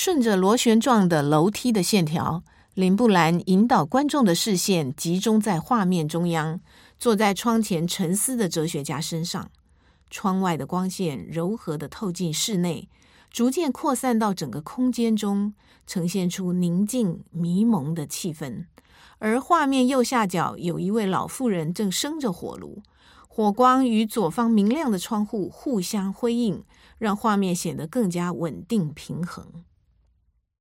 顺着螺旋状的楼梯的线条，林布兰引导观众的视线集中在画面中央，坐在窗前沉思的哲学家身上。窗外的光线柔和地透进室内，逐渐扩散到整个空间中，呈现出宁静迷蒙的气氛。而画面右下角有一位老妇人正生着火炉，火光与左方明亮的窗户互相辉映，让画面显得更加稳定平衡。